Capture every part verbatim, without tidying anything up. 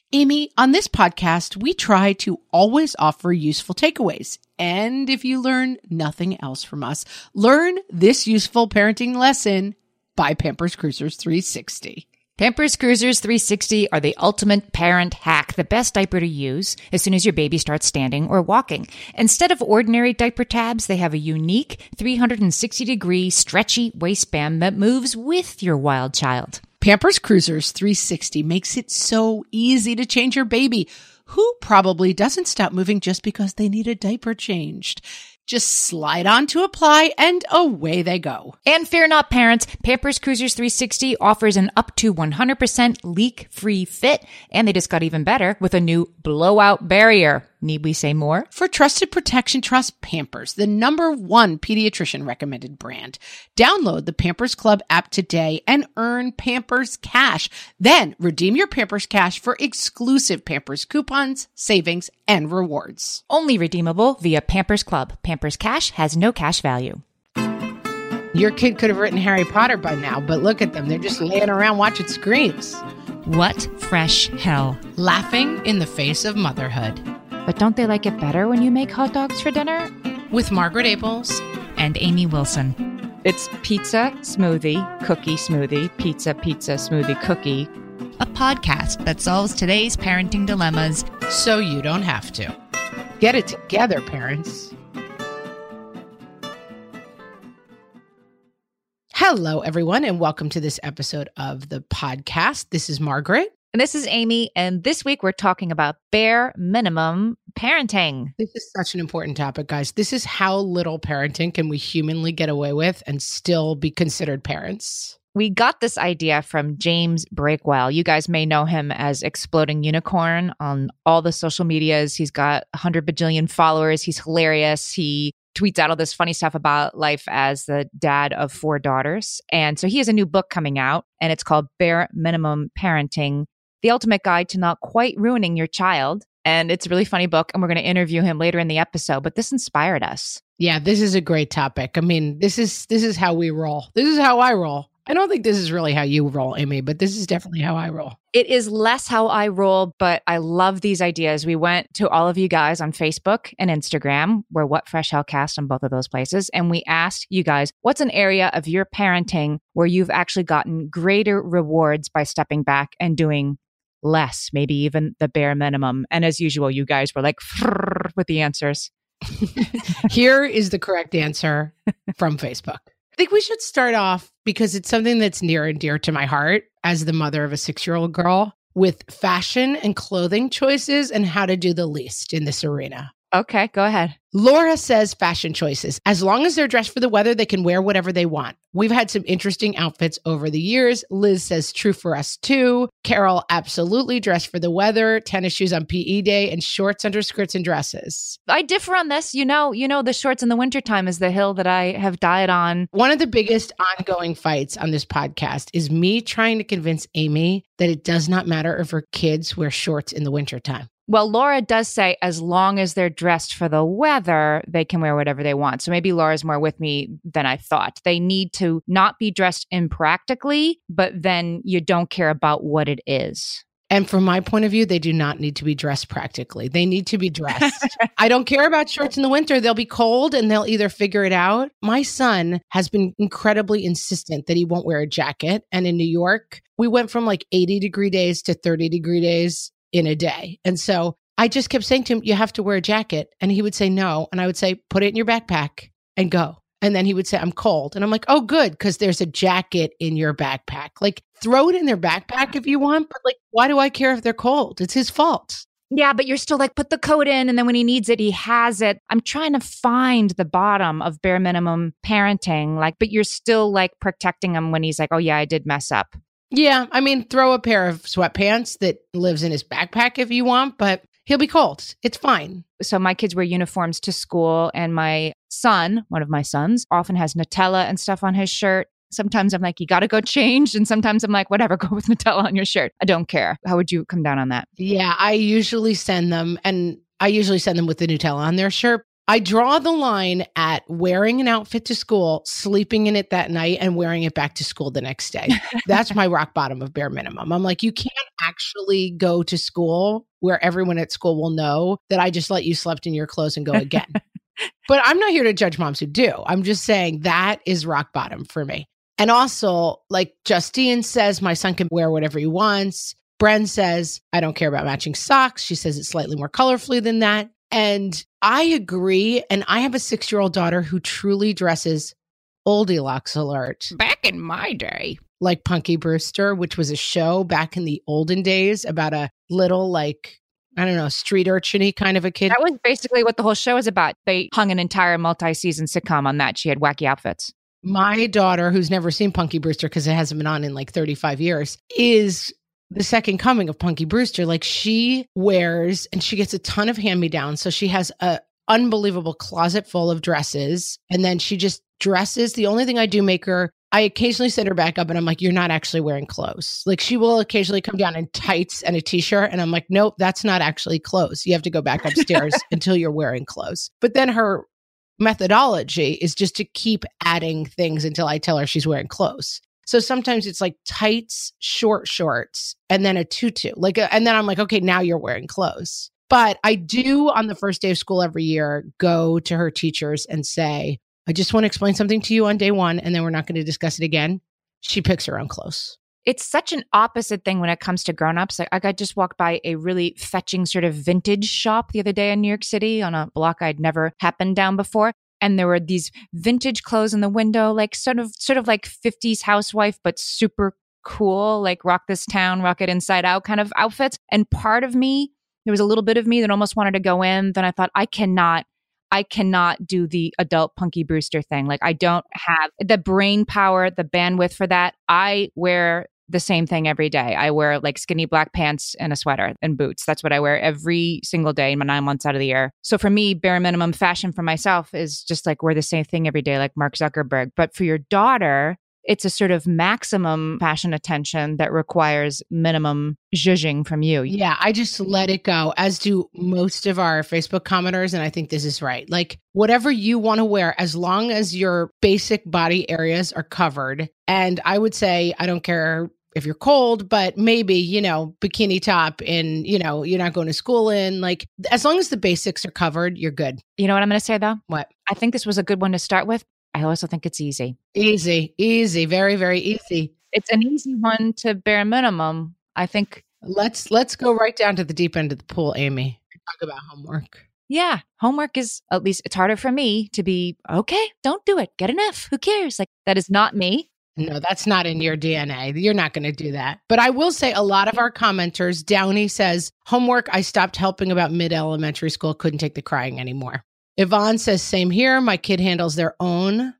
Amy, on this podcast, we try to always offer useful takeaways. And if you learn nothing else from us, learn this useful parenting lesson by Pampers Cruisers three sixty. Pampers Cruisers three sixty are the ultimate parent hack, the best diaper to use as soon as your baby starts standing or walking. Instead of ordinary diaper tabs, they have a unique three hundred sixty degree stretchy waistband that moves with your wild child. Pampers Cruisers three sixty makes it so easy to change your baby, who probably doesn't stop moving just because they need a diaper changed. Just slide on to apply and away they go. And fear not, parents, Pampers Cruisers three sixty offers an up to one hundred percent leak-free fit, and they just got even better with a new blowout barrier. Need we say more? For trusted protection, trust Pampers, the number one pediatrician recommended brand. Download the Pampers Club app today and earn Pampers Cash. Then redeem your Pampers Cash for exclusive Pampers coupons, savings, and rewards. Only redeemable via Pampers Club. Pampers Cash has no cash value. Your kid could have written Harry Potter by now, but look at them. They're just laying around watching screens. What fresh hell. Laughing in the face of motherhood. But don't they like it better when you make hot dogs for dinner? With Margaret Abels and Amy Wilson. It's pizza, smoothie, cookie, smoothie, pizza, pizza, smoothie, cookie. A podcast that solves today's parenting dilemmas so you don't have to. Get it together, parents. Hello, everyone, and welcome to this episode of the podcast. This is Margaret. And this is Amy, and this week we're talking about bare minimum parenting. This is such an important topic, guys. This is how little parenting can we humanly get away with and still be considered parents. We got this idea from James Breakwell. You guys may know him as Exploding Unicorn on all the social medias. He's got one hundred bajillion followers. He's hilarious. He tweets out all this funny stuff about life as the dad of four daughters. And so he has a new book coming out, and it's called Bare Minimum Parenting: The Ultimate Guide to Not Quite Ruining Your Child. And it's a really funny book, and we're going to interview him later in the episode, but this inspired us. Yeah, this is a great topic. I mean, this is this is how we roll. This is how I roll. I don't think this is really how you roll, Amy, but this is definitely how I roll. It is less how I roll, but I love these ideas. We went to all of you guys on Facebook and Instagram. We're What Fresh Hell Cast on both of those places. And we asked you guys, what's an area of your parenting where you've actually gotten greater rewards by stepping back and doing less, maybe even the bare minimum? And as usual, you guys were like with the answers. Here is the correct answer from Facebook. I think we should start off, because it's something that's near and dear to my heart as the mother of a six-year-old girl, with fashion and clothing choices and how to do the least in this arena. Okay, go ahead. Laura says fashion choices. As long as they're dressed for the weather, they can wear whatever they want. We've had some interesting outfits over the years. Liz says true for us too. Carol, absolutely dressed for the weather, tennis shoes on P E day, and shorts under skirts and dresses. I differ on this. You know, you know, the shorts in the wintertime is the hill that I have died on. One of the biggest ongoing fights on this podcast is me trying to convince Amy that it does not matter if her kids wear shorts in the wintertime. Well, Laura does say as long as they're dressed for the weather, they can wear whatever they want. So maybe Laura's more with me than I thought. They need to not be dressed impractically, but then you don't care about what it is. And from my point of view, they do not need to be dressed practically. They need to be dressed. I don't care about shorts in the winter. They'll be cold and they'll either figure it out. My son has been incredibly insistent that he won't wear a jacket. And in New York, we went from like eighty degree days to thirty degree days in a day. And so I just kept saying to him, you have to wear a jacket. And he would say no. And I would say, put it in your backpack and go. And then he would say, I'm cold. And I'm like, oh, good, because there's a jacket in your backpack. Like, throw it in their backpack if you want. But like, why do I care if they're cold? It's his fault. Yeah, but you're still like, put the coat in. And then when he needs it, he has it. I'm trying to find the bottom of bare minimum parenting. Like, but you're still like protecting him when he's like, oh, yeah, I did mess up. Yeah, I mean, throw a pair of sweatpants that lives in his backpack if you want, but he'll be cold. It's fine. So my kids wear uniforms to school, and my son, one of my sons, often has Nutella and stuff on his shirt. Sometimes I'm like, you got to go change. And sometimes I'm like, whatever, go with Nutella on your shirt. I don't care. How would you come down on that? Yeah, I usually send them, and I usually send them with the Nutella on their shirt. I draw the line at wearing an outfit to school, sleeping in it that night, and wearing it back to school the next day. That's my rock bottom of bare minimum. I'm like, you can't actually go to school where everyone at school will know that I just let you slept in your clothes and go again. But I'm not here to judge moms who do. I'm just saying that is rock bottom for me. And also, like Justine says, my son can wear whatever he wants. Bren says, I don't care about matching socks. She says it's slightly more colorfully than that. And I agree. And I have a six-year-old daughter who truly dresses Oldilocks alert. Back in my day. Like Punky Brewster, which was a show back in the olden days about a little, like, I don't know, street urchin-y kind of a kid. That was basically what the whole show was about. They hung an entire multi-season sitcom on that. She had wacky outfits. My daughter, who's never seen Punky Brewster because it hasn't been on in like thirty-five years, is the second coming of Punky Brewster. Like she wears and she gets a ton of hand-me-downs. So she has a unbelievable closet full of dresses. And then she just dresses. The only thing I do make her, I occasionally set her back up and I'm like, you're not actually wearing clothes. Like she will occasionally come down in tights and a t-shirt. And I'm like, nope, that's not actually clothes. You have to go back upstairs until you're wearing clothes. But then her methodology is just to keep adding things until I tell her she's wearing clothes. So sometimes it's like tights, short shorts, and then a tutu. Like, a, and then I'm like, okay, now you're wearing clothes. But I do on the first day of school every year, go to her teachers and say, I just want to explain something to you on day one, and then we're not going to discuss it again. She picks her own clothes. It's such an opposite thing when it comes to grownups. Like I just walked by a really fetching sort of vintage shop the other day in New York City on a block I'd never happened down before. And there were these vintage clothes in the window, like sort of sort of like fifties housewife, but super cool, like rock this town, rock it inside out kind of outfits. And part of me, there was a little bit of me that almost wanted to go in. Then I thought, I cannot, I cannot do the adult Punky Brewster thing. Like I don't have the brain power, the bandwidth for that. I wear the same thing every day. I wear like skinny black pants and a sweater and boots. That's what I wear every single day in my nine months out of the year. So for me, bare minimum fashion for myself is just like wear the same thing every day, like Mark Zuckerberg. But for your daughter, it's a sort of maximum fashion attention that requires minimum zhuzhing from you. Yeah, I just let it go, as do most of our Facebook commenters. And I think this is right. Like whatever you want to wear, as long as your basic body areas are covered. And I would say, I don't care if you're cold, but maybe, you know, bikini top and, you know, you're not going to school in, like, as long as the basics are covered, you're good. You know what I'm going to say though? What? I think this was a good one to start with. I also think it's easy. Easy, easy, very, very easy. It's an easy one to bare minimum. I think. Let's, let's go right down to the deep end of the pool, Amy. Talk about homework. Yeah. Homework is, at least it's harder for me to be, okay, don't do it. Get an F. Who cares? Like that is not me. No, that's not in your D N A. You're not going to do that. But I will say a lot of our commenters, Downey says, homework, I stopped helping about mid-elementary school, couldn't take the crying anymore. Yvonne says, same here. My kid handles their own.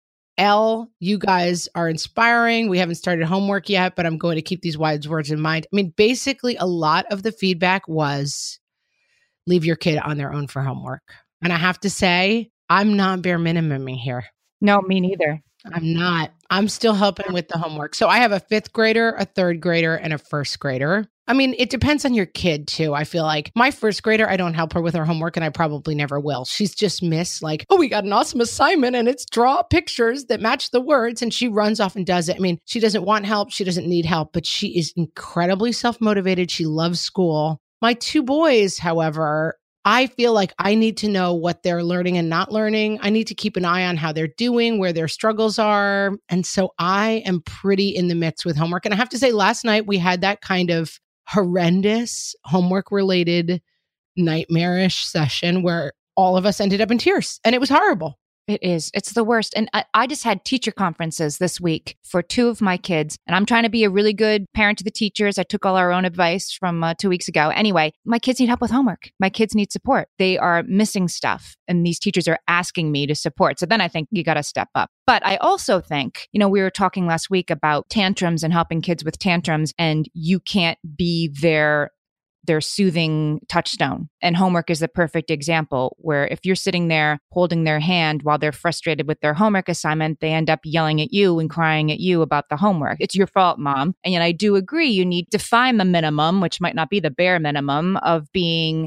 L, you guys are inspiring. We haven't started homework yet, but I'm going to keep these wise words in mind. I mean, basically a lot of the feedback was leave your kid on their own for homework. And I have to say, I'm not bare minimuming here. No, me neither. I'm not. I'm still helping with the homework. So I have a fifth grader, a third grader, and a first grader. I mean, it depends on your kid too. I feel like my first grader, I don't help her with her homework and I probably never will. She's just miss like, oh, we got an awesome assignment and it's draw pictures that match the words. And she runs off and does it. I mean, she doesn't want help. She doesn't need help, but she is incredibly self-motivated. She loves school. My two boys, however, I feel like I need to know what they're learning and not learning. I need to keep an eye on how they're doing, where their struggles are. And so I am pretty in the mix with homework. And I have to say, last night we had that kind of horrendous homework related nightmarish session where all of us ended up in tears and it was horrible. It is. It's the worst. And I, I just had teacher conferences this week for two of my kids. And I'm trying to be a really good parent to the teachers. I took all our own advice from uh, two weeks ago. Anyway, my kids need help with homework. My kids need support. They are missing stuff. And these teachers are asking me to support. So then I think you got to step up. But I also think, you know, we were talking last week about tantrums and helping kids with tantrums. And you can't be their their soothing touchstone. And homework is the perfect example where if you're sitting there holding their hand while they're frustrated with their homework assignment, they end up yelling at you and crying at you about the homework. It's your fault, mom. And yet I do agree you need to find the minimum, which might not be the bare minimum of being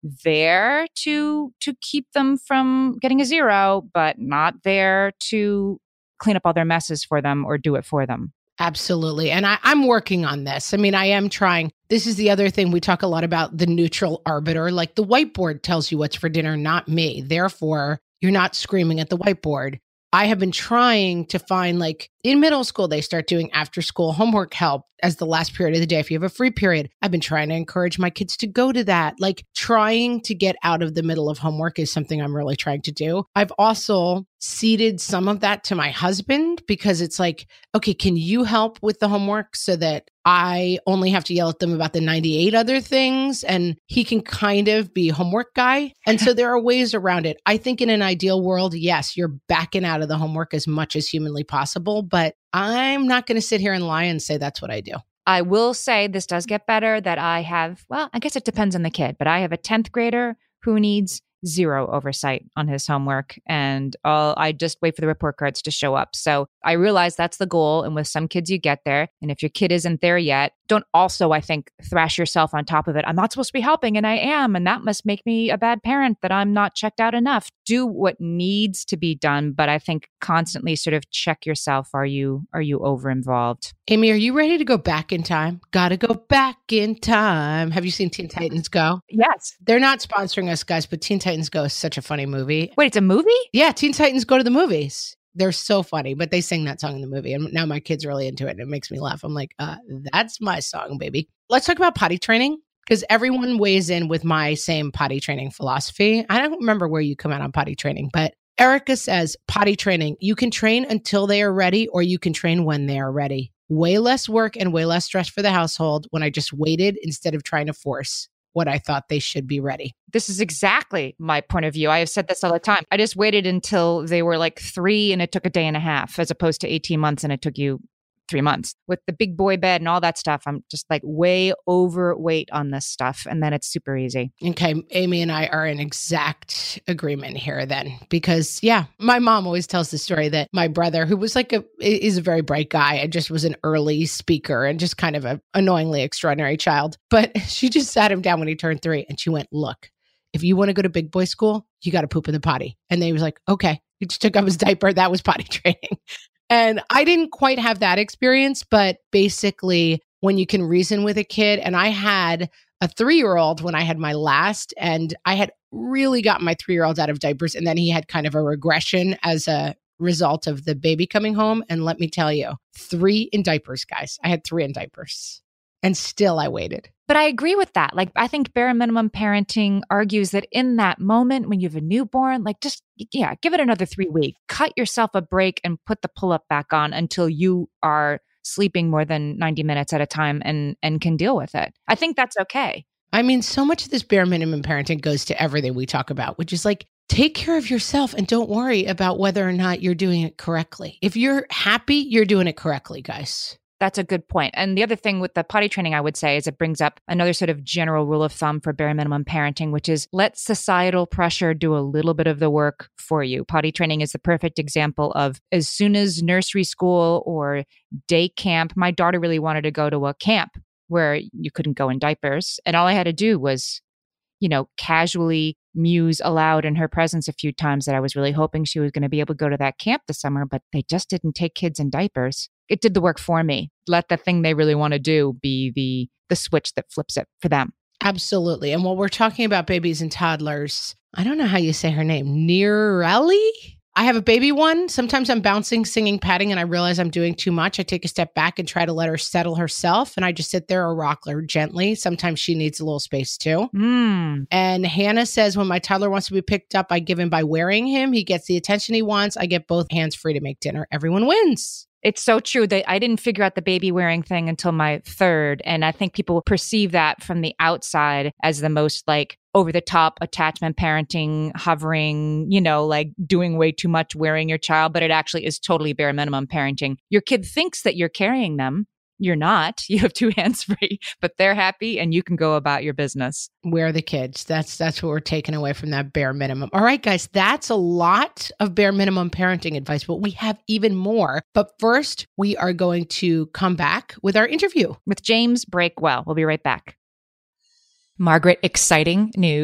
there to to keep them from getting a zero, but not there to clean up all their messes for them or do it for them. Absolutely. And I, I'm working on this. I mean, I am trying. This is the other thing. We talk a lot about the neutral arbiter. Like the whiteboard tells you what's for dinner, not me. Therefore, you're not screaming at the whiteboard. I have been trying to find, like, in middle school, they start doing after school homework help as the last period of the day. If you have a free period, I've been trying to encourage my kids to go to that. Like, trying to get out of the middle of homework is something I'm really trying to do. I've also ceded some of that to my husband because it's like, okay, can you help with the homework so that I only have to yell at them about the ninety-eight other things and he can kind of be homework guy. And so there are ways around it. I think in an ideal world, yes, you're backing out of the homework as much as humanly possible, but I'm not going to sit here and lie and say that's what I do. I will say this does get better that I have, well, I guess it depends on the kid, but I have a tenth grader who needs zero oversight on his homework. And I'll, I just wait for the report cards to show up. So I realize that's the goal. And with some kids, you get there. And if your kid isn't there yet, don't also, I think, thrash yourself on top of it. I'm not supposed to be helping and I am. And that must make me a bad parent that I'm not checked out enough. Do what needs to be done. But I think constantly sort of check yourself. Are you, are you over involved? Amy, are you ready to go back in time? Gotta go back in time. Have you seen Teen Titans Go? Yes. They're not sponsoring us, guys, but Teen Titans Go is such a funny movie. Wait, it's a movie? Yeah, Teen Titans Go to the movies. They're so funny, but they sing that song in the movie. And now my kid's really into it and it makes me laugh. I'm like, uh, that's my song, baby. Let's talk about potty training because everyone weighs in with my same potty training philosophy. I don't remember where you come out on potty training, but Erica says potty training, you can train until they are ready or you can train when they are ready. Way less work and way less stress for the household when I just waited instead of trying to force what I thought they should be ready. This is exactly my point of view. I have said this all the time. I just waited until they were like three and it took a day and a half as opposed to eighteen months and it took you three months. With the big boy bed and all that stuff, I'm just like way overweight on this stuff. And then it's super easy. Okay. Amy and I are in exact agreement here then, because yeah, my mom always tells the story that my brother, who was like a, is a very bright guy and just was an early speaker and just kind of a annoyingly extraordinary child. But she just sat him down when he turned three and she went, look, if you want to go to big boy school, you got to poop in the potty. And then he was like, okay, he just took off his diaper. That was potty training. And I didn't quite have that experience, but basically when you can reason with a kid, and I had a three-year-old when I had my last, and I had really gotten my three-year-old out of diapers, and then he had kind of a regression as a result of the baby coming home. And let me tell you, three in diapers, guys. I had three in diapers. And still I waited. But I agree with that. Like, I think bare minimum parenting argues that in that moment when you have a newborn, like just, yeah, give it another three weeks, cut yourself a break and put the pull-up back on until you are sleeping more than ninety minutes at a time and, and can deal with it. I think that's okay. I mean, so much of this bare minimum parenting goes to everything we talk about, which is like, take care of yourself and don't worry about whether or not you're doing it correctly. If you're happy, you're doing it correctly, guys. That's a good point. And the other thing with the potty training, I would say, is it brings up another sort of general rule of thumb for bare minimum parenting, which is let societal pressure do a little bit of the work for you. Potty training is the perfect example of as soon as nursery school or day camp, my daughter really wanted to go to a camp where you couldn't go in diapers. And all I had to do was, you know, casually muse aloud in her presence a few times that I was really hoping she was going to be able to go to that camp this summer, but they just didn't take kids in diapers. It did the work for me. Let the thing they really want to do be the the switch that flips it for them. Absolutely. And while we're talking about babies and toddlers, I don't know how you say her name. Nireli? I have a baby one. Sometimes I'm bouncing, singing, patting, and I realize I'm doing too much. I take a step back and try to let her settle herself. And I just sit there or rock her gently. Sometimes she needs a little space too. Mm. And Hannah says, when my toddler wants to be picked up, I give him by wearing him. He gets the attention he wants. I get both hands free to make dinner. Everyone wins. It's so true that I didn't figure out the baby wearing thing until my third. And I think people perceive that from the outside as the most like over the top attachment parenting, hovering, you know, like doing way too much wearing your child. But it actually is totally bare minimum parenting. Your kid thinks that you're carrying them. You're not. You have two hands free, but they're happy and you can go about your business. We're the kids. That's that's what we're taking away from that bare minimum. All right, guys, that's a lot of bare minimum parenting advice, but we have even more. But first, we are going to come back with our interview with James Breakwell. We'll be right back. Margaret, exciting news.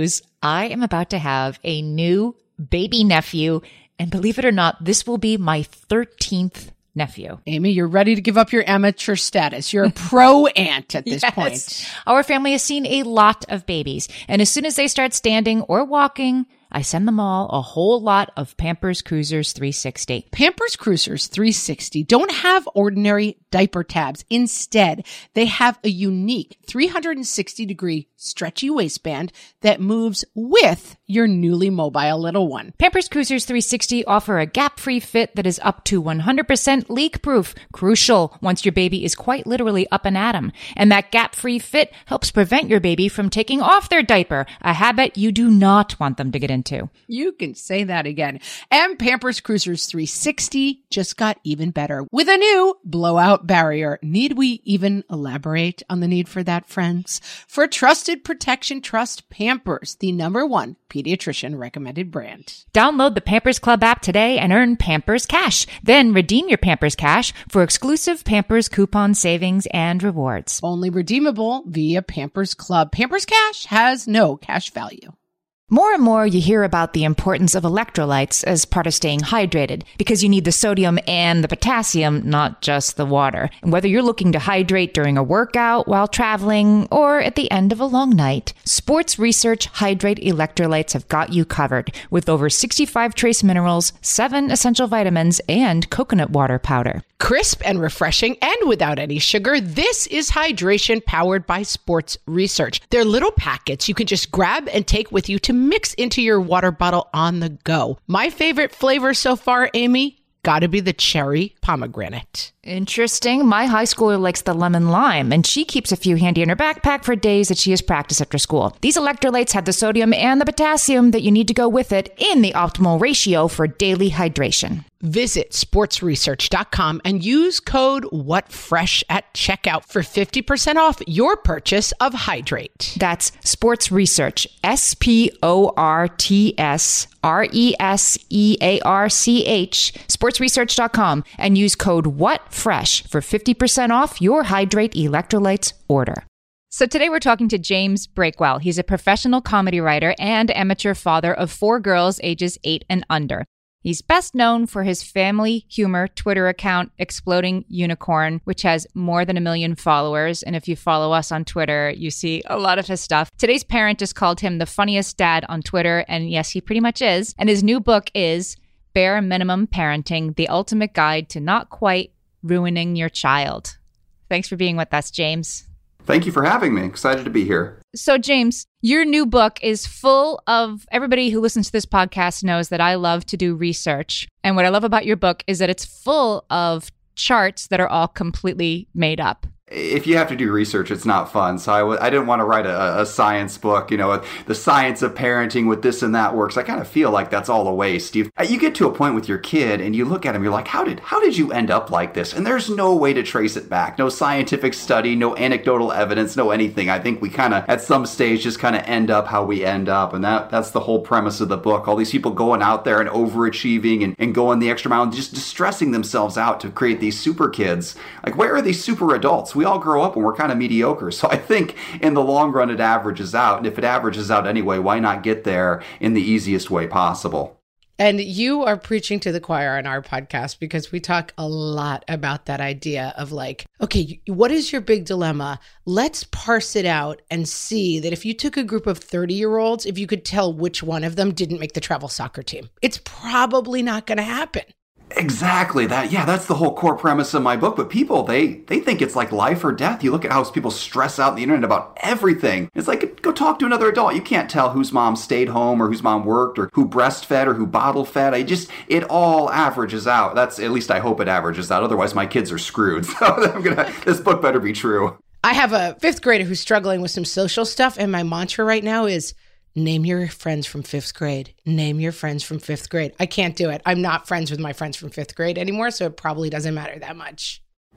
I am about to have a new baby nephew, and believe it or not, this will be my thirteenth nephew. Amy, you're ready to give up your amateur status. You're a pro aunt at this Yes. point. Our family has seen a lot of babies, and as soon as they start standing or walking, I send them all a whole lot of Pampers Cruisers three sixty. Pampers Cruisers three sixty don't have ordinary diaper tabs. Instead, they have a unique three sixty degree stretchy waistband that moves with your newly mobile little one. Pampers Cruisers three sixty offer a gap-free fit that is up to one hundred percent leak-proof, crucial once your baby is quite literally up and at 'em. And that gap-free fit helps prevent your baby from taking off their diaper, a habit you do not want them to get into. You can say that again. And Pampers Cruisers three sixty just got even better with a new blowout barrier. Need we even elaborate on the need for that, friends? For trusted protection, trust Pampers, the number one pediatrician recommended brand. Download the Pampers Club app today and earn Pampers Cash. Then redeem your Pampers Cash for exclusive Pampers coupon savings and rewards. Only redeemable via Pampers Club. Pampers Cash has no cash value. More and more you hear about the importance of electrolytes as part of staying hydrated because you need the sodium and the potassium, not just the water. And whether you're looking to hydrate during a workout, while traveling, or at the end of a long night, Sports Research Hydrate Electrolytes have got you covered with over sixty-five trace minerals, seven essential vitamins, and coconut water powder. Crisp and refreshing and without any sugar, this is hydration powered by Sports Research. They're little packets you can just grab and take with you to mix into your water bottle on the go. My favorite flavor so far, Amy, gotta be the cherry pomegranate. Interesting. My high schooler likes the lemon lime, and she keeps a few handy in her backpack for days that she has practice after school. These electrolytes have the sodium and the potassium that you need to go with it in the optimal ratio for daily hydration. Visit sports research dot com and use code WhatFresh at checkout for fifty percent off your purchase of Hydrate. That's Sports Research, S P O R T S R E S E A R C H, sports research dot com, and use code WhatFresh for fifty percent off your Hydrate electrolytes order. So today we're talking to James Breakwell. He's a professional comedy writer and amateur father of four girls ages eight and under. He's best known for his family humor Twitter account, Exploding Unicorn, which has more than a million followers. And if you follow us on Twitter, you see a lot of his stuff. Today's parent just called him the funniest dad on Twitter. And yes, he pretty much is. And his new book is Bare Minimum Parenting, the ultimate guide to not quite ruining your child. Thanks for being with us, James. Thank you for having me. Excited to be here. So, James, your new book is full of, everybody who listens to this podcast knows that I love to do research. And what I love about your book is that it's full of charts that are all completely made up. If you have to do research, it's not fun. So I, w- I didn't want to write a, a science book, you know, the science of parenting with this and that works. I kind of feel like that's all a waste. You, you get to a point with your kid and you look at him, you're like, how did how did you end up like this? And there's no way to trace it back. No scientific study, no anecdotal evidence, no anything. I think we kind of, at some stage, just kind of end up how we end up. And that that's the whole premise of the book. All these people going out there and overachieving and, and going the extra mile and just stressing themselves out to create these super kids. Like, where are these super adults? We all grow up and we're kind of mediocre. So I think in the long run, it averages out. And if it averages out anyway, why not get there in the easiest way possible? And you are preaching to the choir on our podcast because we talk a lot about that idea of like, okay, what is your big dilemma? Let's parse it out and see that if you took a group of thirty year olds, if you could tell which one of them didn't make the travel soccer team, it's probably not going to happen. Exactly that. Yeah, that's the whole core premise of my book. But people, they they think it's like life or death. You look at how people stress out on the internet about everything. It's like, go talk to another adult. You can't tell whose mom stayed home or whose mom worked or who breastfed or who bottle fed. I just, it all averages out. That's, at least I hope it averages out. Otherwise, my kids are screwed. So I'm gonna, this book better be true. I have a fifth grader who's struggling with some social stuff. And my mantra right now is, name your friends from fifth grade. Name your friends from fifth grade. I can't do it. I'm not friends with my friends from fifth grade anymore, so it probably doesn't matter that much.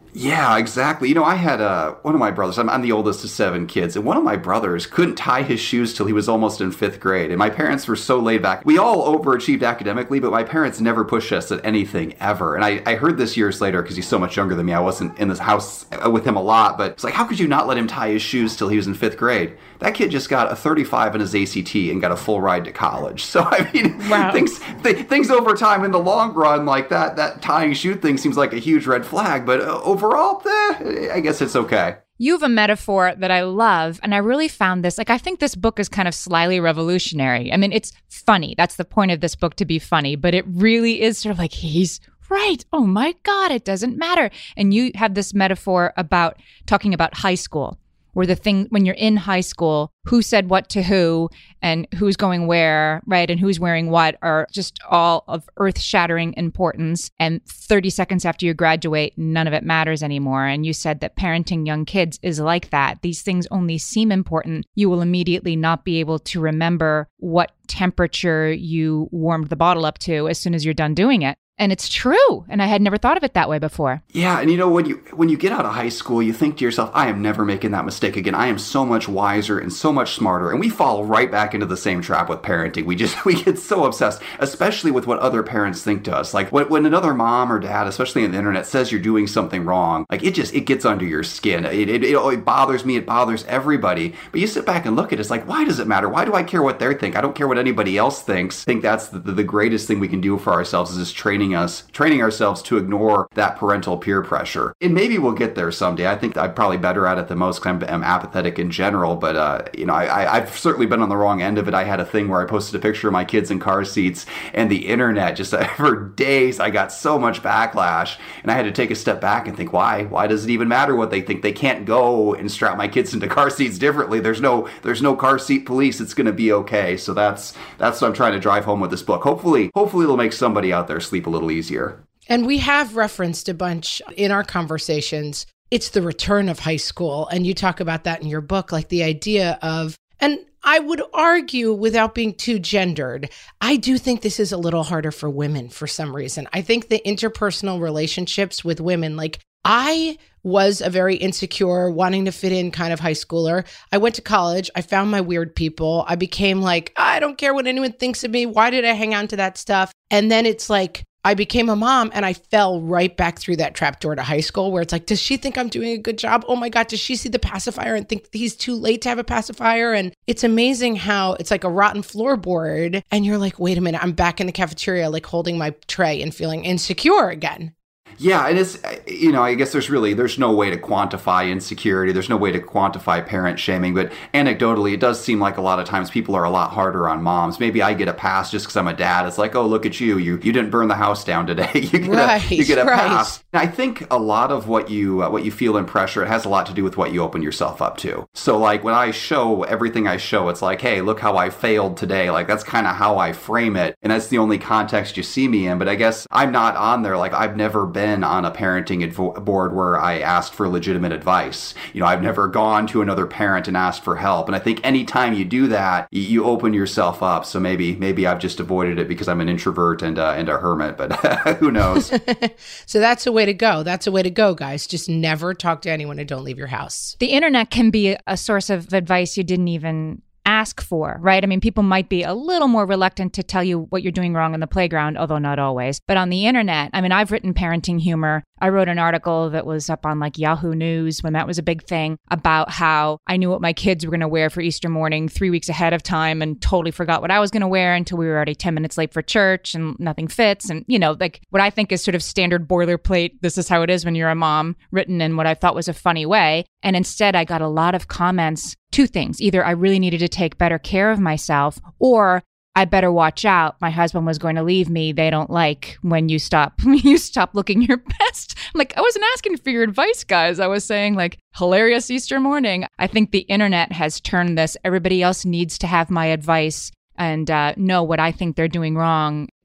Yeah, exactly. You know, I had uh, one of my brothers, I'm, I'm the oldest of seven kids, and one of my brothers couldn't tie his shoes till he was almost in fifth grade. And my parents were so laid back. We all overachieved academically, but my parents never pushed us at anything ever. And I, I heard this years later because he's so much younger than me. I wasn't in this house with him a lot, but it's like, how could you not let him tie his shoes till he was in fifth grade? That kid just got a thirty-five in his A C T and got a full ride to college. So, I mean, wow. things th- things over time in the long run, like that, that tying shoe thing seems like a huge red flag, but uh, overall, eh, I guess it's okay. You have a metaphor that I love, and I really found this, like, I think this book is kind of slyly revolutionary. I mean, it's funny. That's the point of this book, to be funny, but it really is sort of like, he's right. Oh my God, it doesn't matter. And you have this metaphor about talking about high school, where the thing, when you're in high school, who said what to who and who's going where, right? And who's wearing what are just all of earth-shattering importance. And thirty seconds after you graduate, none of it matters anymore. And you said that parenting young kids is like that. These things only seem important. You will immediately not be able to remember what temperature you warmed the bottle up to as soon as you're done doing it. And it's true. And I had never thought of it that way before. Yeah. And you know, when you when you get out of high school, you think to yourself, I am never making that mistake again. I am so much wiser and so much smarter. And we fall right back into the same trap with parenting. We just, we get so obsessed, especially with what other parents think to us. Like when, when another mom or dad, especially on the internet, says you're doing something wrong, like it just, it gets under your skin. It, it, it, it bothers me. It bothers everybody. But you sit back and look at it. It's like, why does it matter? Why do I care what they think? I don't care what anybody else thinks. I think that's the, the greatest thing we can do for ourselves is just training us, training ourselves to ignore that parental peer pressure. And maybe we'll get there someday. I think I'm probably better at it than most because I'm, I'm apathetic in general. But, uh, you know, I, I've certainly been on the wrong end of it. I had a thing where I posted a picture of my kids in car seats and the internet, just for days, I got so much backlash. And I had to take a step back and think, why? Why does it even matter what they think? They can't go and strap my kids into car seats differently. There's no there's no car seat police. It's going to be okay. So that's that's what I'm trying to drive home with this book. Hopefully, hopefully it'll make somebody out there sleep a little easier. And we have referenced a bunch in our conversations. It's the return of high school. And you talk about that in your book, like the idea of, and I would argue without being too gendered, I do think this is a little harder for women for some reason. I think the interpersonal relationships with women, like I was a very insecure, wanting to fit in kind of high schooler. I went to college. I found my weird people. I became like, I don't care what anyone thinks of me. Why did I hang on to that stuff? And then it's like, I became a mom and I fell right back through that trapdoor to high school where it's like, does she think I'm doing a good job? Oh my God, does she see the pacifier and think he's too late to have a pacifier? And it's amazing how it's like a rotten floorboard. And you're like, wait a minute, I'm back in the cafeteria, like holding my tray and feeling insecure again. Yeah, and it's, you know, I guess there's really, there's no way to quantify insecurity. There's no way to quantify parent shaming. But anecdotally, it does seem like a lot of times people are a lot harder on moms. Maybe I get a pass just because I'm a dad. It's like, oh, look at you. You you didn't burn the house down today. You get right, a, you get a right. pass. And I think a lot of what you uh, what you feel in pressure, it has a lot to do with what you open yourself up to. So like when I show everything I show, it's like, hey, look how I failed today. Like that's kind of how I frame it. And that's the only context you see me in. But I guess I'm not on there. Like I've never been on a parenting advo- board where I asked for legitimate advice. You know, I've never gone to another parent and asked for help. And I think anytime you do that, you, you open yourself up. So maybe maybe I've just avoided it because I'm an introvert and, uh, and a hermit, but who knows? So that's a way to go. That's a way to go, guys. Just never talk to anyone and don't leave your house. The internet can be a source of advice you didn't even ask for, right? I mean, people might be a little more reluctant to tell you what you're doing wrong in the playground, although not always. But on the internet, I mean, I've written parenting humor. I wrote an article that was up on like Yahoo News when that was a big thing about how I knew what my kids were going to wear for Easter morning three weeks ahead of time and totally forgot what I was going to wear until we were already ten minutes late for church and nothing fits. And, you know, like what I think is sort of standard boilerplate, this is how it is when you're a mom, written in what I thought was a funny way. And instead, I got a lot of comments, two things. Either I really needed to take better care of myself, or I better watch out. My husband was going to leave me. They don't like when you stop, you stop looking your best. I'm like, I wasn't asking for your advice, guys. I was saying like, hilarious Easter morning. I think the internet has turned this. Everybody else needs to have my advice and uh, know what I think they're doing wrong.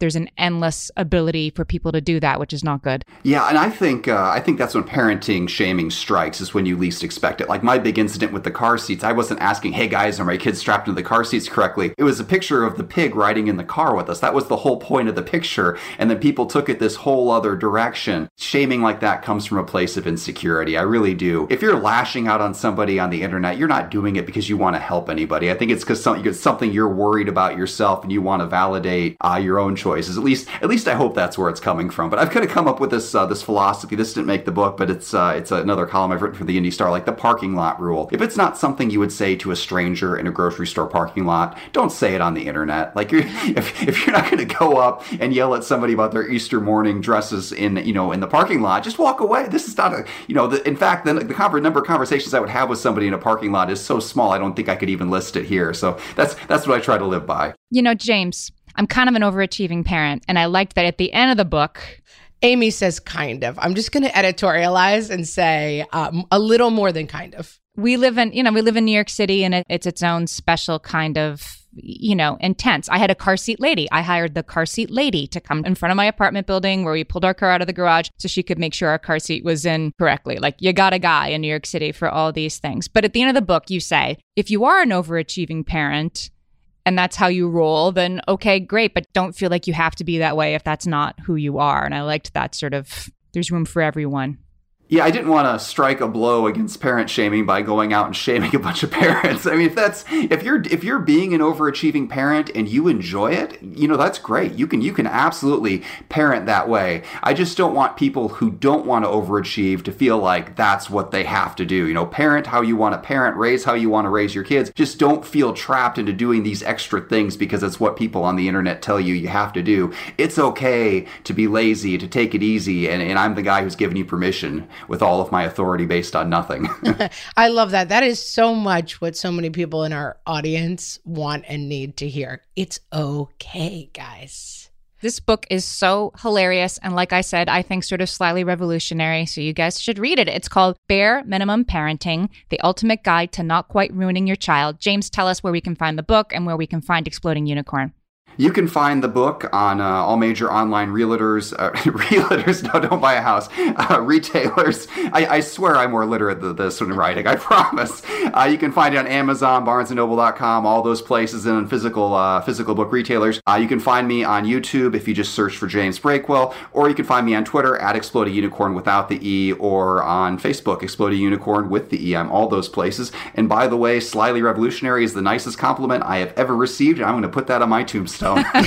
there's an endless ability for people to do that, which is not good. Yeah, and I think uh, I think that's when parenting shaming strikes, is when you least expect it. Like my big incident with the car seats, I wasn't asking, hey guys, are my kids strapped into the car seats correctly? It was a picture of the pig riding in the car with us. That was the whole point of the picture. And then people took it this whole other direction. Shaming like that comes from a place of insecurity. I really do. If you're lashing out on somebody on the internet, you're not doing it because you want to help anybody. I think it's because something, it's something you're worried about yourself and you want to validate uh, your own choices. At least, at least I hope that's where it's coming from. But I've kind of come up with this uh, this philosophy. This didn't make the book, but it's uh, it's another column I've written for the Indy Star, like the parking lot rule. If it's not something you would say to a stranger in a grocery store parking lot, don't say it on the internet. Like you're, if if you're not going to go up and yell at somebody about their Easter morning dresses in you know in the parking lot, just walk away. This is not a you know. The, in fact, the, the conver- number of conversations I would have with somebody in a parking lot is so small. I don't think I could even list it here. So that's that's what I try to live by. You know, James, I'm kind of an overachieving parent, and I liked that at the end of the book, Amy says kind of. I'm just going to editorialize and say um, a little more than kind of. We live in, you know, we live in New York City, and it, it's its own special kind of, you know, intense. I had a car seat lady. I hired the car seat lady to come in front of my apartment building where we pulled our car out of the garage so she could make sure our car seat was in correctly. Like, you got a guy in New York City for all these things. But at the end of the book, you say, if you are an overachieving parent and that's how you roll, then okay, great. But don't feel like you have to be that way if that's not who you are. And I liked that sort of, there's room for everyone. Yeah, I didn't want to strike a blow against parent shaming by going out and shaming a bunch of parents. I mean, if that's if you're if you're being an overachieving parent and you enjoy it, you know, that's great. You can you can absolutely parent that way. I just don't want people who don't want to overachieve to feel like that's what they have to do. You know, parent how you want to parent, raise how you want to raise your kids. Just don't feel trapped into doing these extra things because it's what people on the internet tell you you have to do. It's okay to be lazy, to take it easy, and, and I'm the guy who's giving you permission with all of my authority based on nothing. I love that. That is so much what so many people in our audience want and need to hear. It's okay, guys. This book is so hilarious. And like I said, I think sort of slightly revolutionary. So you guys should read it. It's called Bare Minimum Parenting, The Ultimate Guide to Not Quite Ruining Your Child. James, tell us where we can find the book and where we can find Exploding Unicorn. You can find the book on uh, all major online realtors. Uh, realtors, no, don't buy a house. Uh, retailers. I, I swear I'm more literate than this when writing, I promise. Uh, you can find it on Amazon, Barnes and Noble dot com, all those places, and physical uh, physical book retailers. Uh, you can find me on YouTube if you just search for James Breakwell, or you can find me on Twitter at Exploding Unicorn without the E, or on Facebook, Exploding Unicorn with the E. I'm all those places. And by the way, slyly revolutionary is the nicest compliment I have ever received, and I'm going to put that on my tombstone.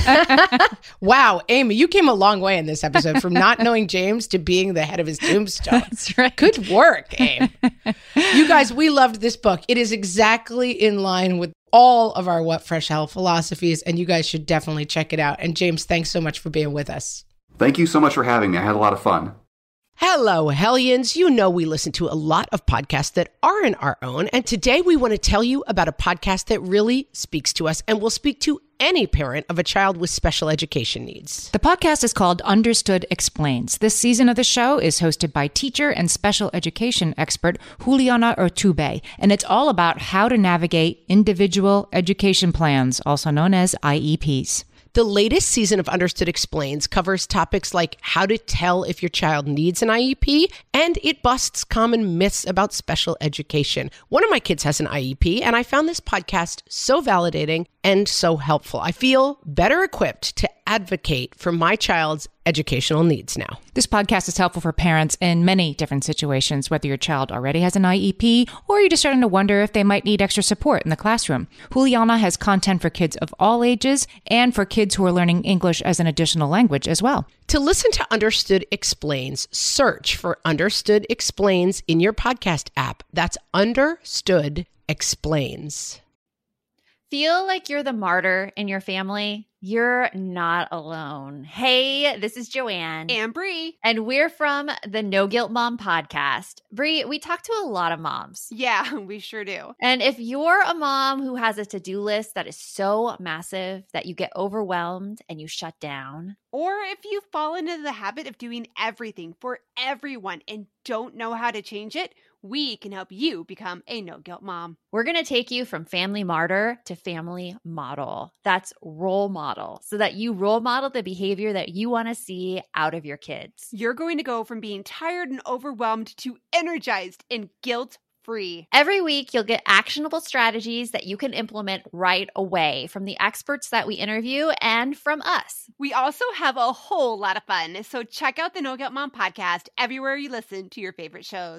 Wow, Amy, you came a long way in this episode from not knowing James to being the head of his tombstone. That's right. Good work, Amy. You guys, we loved this book. It is exactly in line with all of our What Fresh Hell philosophies, and you guys should definitely check it out. And James, thanks so much for being with us. Thank you so much for having me. I had a lot of fun. Hello, Hellions. You know we listen to a lot of podcasts that aren't our own, and today we want to tell you about a podcast that really speaks to us and will speak to any parent of a child with special education needs. The podcast is called Understood Explains. This season of the show is hosted by teacher and special education expert Juliana Urtubey, and it's all about how to navigate individual education plans, also known as I E Ps. The latest season of Understood Explains covers topics like how to tell if your child needs an I E P, and it busts common myths about special education. One of my kids has an I E P, and I found this podcast so validating and so helpful. I feel better equipped to advocate for my child's educational needs now. This podcast is helpful for parents in many different situations, whether your child already has an I E P or you're just starting to wonder if they might need extra support in the classroom. Juliana has content for kids of all ages and for kids who are learning English as an additional language as well. To listen to Understood Explains, search for Understood Explains in your podcast app. That's Understood Explains. Feel like you're the martyr in your family? You're not alone. Hey, this is Joanne. And Bree. And we're from the No Guilt Mom podcast. Bree, we talk to a lot of moms. Yeah, we sure do. And if you're a mom who has a to-do list that is so massive that you get overwhelmed and you shut down, or if you fall into the habit of doing everything for everyone and don't know how to change it, we can help you become a no-guilt mom. We're going to take you from family martyr to family model. That's role model, so that you role model the behavior that you want to see out of your kids. You're going to go from being tired and overwhelmed to energized and guilt-free. Every week, you'll get actionable strategies that you can implement right away from the experts that we interview and from us. We also have a whole lot of fun, so check out the No Guilt Mom podcast everywhere you listen to your favorite shows.